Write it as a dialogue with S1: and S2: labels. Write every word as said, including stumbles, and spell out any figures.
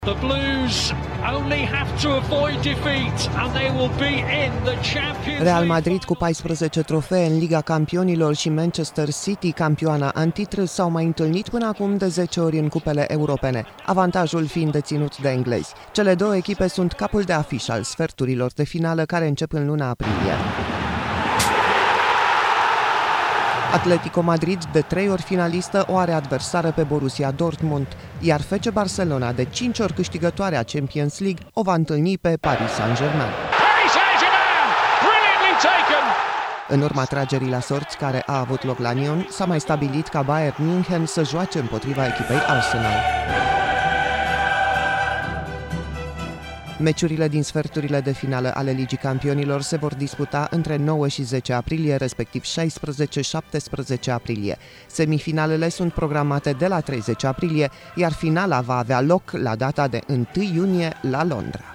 S1: The Blues only have to avoid defeat and they will be in the Champions
S2: Real Madrid cu paisprezece trofee în Liga Campionilor și Manchester City, campioana în titlu, s-au mai întâlnit până acum de zece ori în cupele europene, avantajul fiind deținut de englezi. Cele două echipe sunt capul de afiș al sferturilor de finală care încep în luna aprilie. Atletico Madrid, de trei ori finalistă, o are adversară pe Borussia Dortmund, iar F C Barcelona, de cinci ori câștigătoare a Champions League, o va întâlni pe Paris Saint-Germain. În urma tragerii la sorți care a avut loc la Lyon, s-a mai stabilit ca Bayern München să joace împotriva echipei Arsenal. Meciurile din sferturile de finală ale Ligii Campionilor se vor disputa între nouă și zece aprilie, respectiv șaisprezece șaptesprezece aprilie. Semifinalele sunt programate de la treizeci aprilie, iar finala va avea loc la data de întâi iunie la Londra.